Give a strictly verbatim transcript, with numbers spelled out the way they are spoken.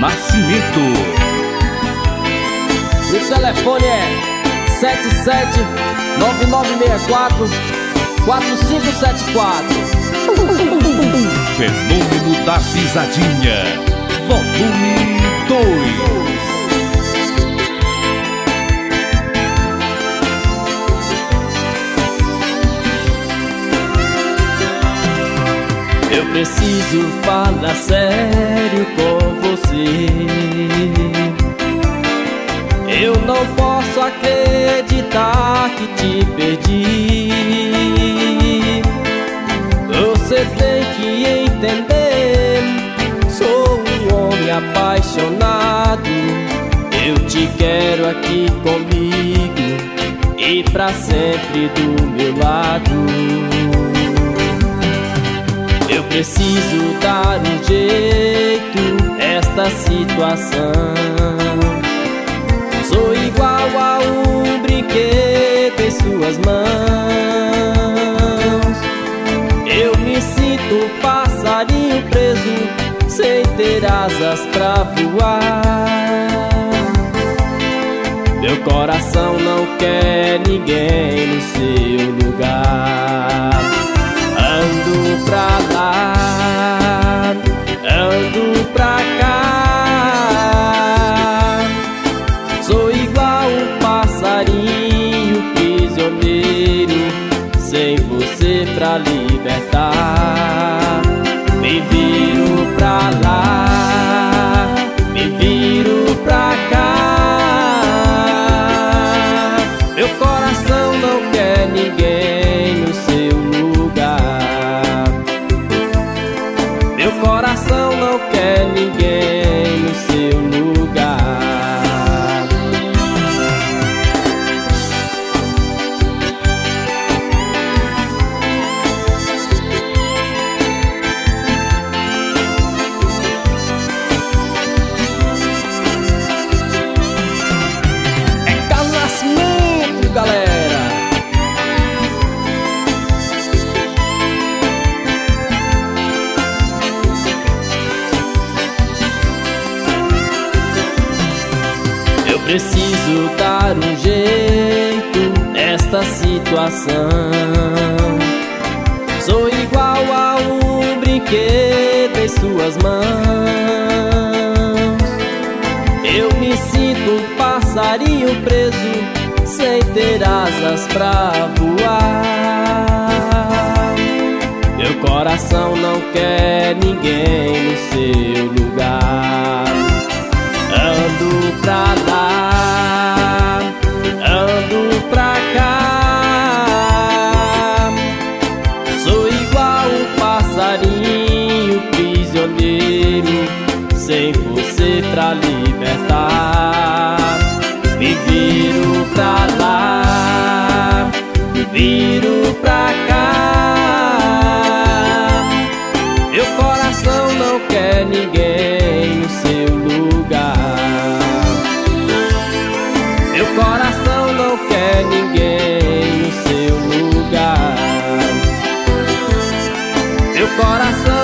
Nascimento. O telefone é sete sete nove nove seis quatro quatro cinco sete quatro. Fenômeno da Pisadinha, volume dois. Eu preciso falar sério com você. Eu não posso acreditar que te perdi. Você tem que entender, sou um homem apaixonado. Eu te quero aqui comigo e pra sempre do meu lado. Eu preciso dar um jeito nesta situação. Sou igual a um brinquedo em suas mãos. Eu me sinto um passarinho preso, sem ter asas pra voar. Meu coração não quer ninguém no seu lugar. Ando pra lá, ando pra cá. Sou igual um passarinho prisioneiro, sem você pra libertar. Me viro pra lá, me viro pra cá. Meu coração não quer ninguém no seu lugar. Meu coração não quer ninguém no seu lugar. É Carlos Nascimento, galera. Eu preciso dar um jeito nesta situação. Sou igual a um brinquedo em suas mãos. Eu me sinto um passarinho preso, sem ter asas pra voar. Meu coração não quer ninguém no seu lugar. Ando pra lá, ando pra cá. Sou igual um passarinho prisioneiro, sem você pra libertar. Me viro pra lá, me viro pra cá. Meu coração não quer ninguém no seu lugar. Meu coração não quer ninguém no seu lugar. Meu coração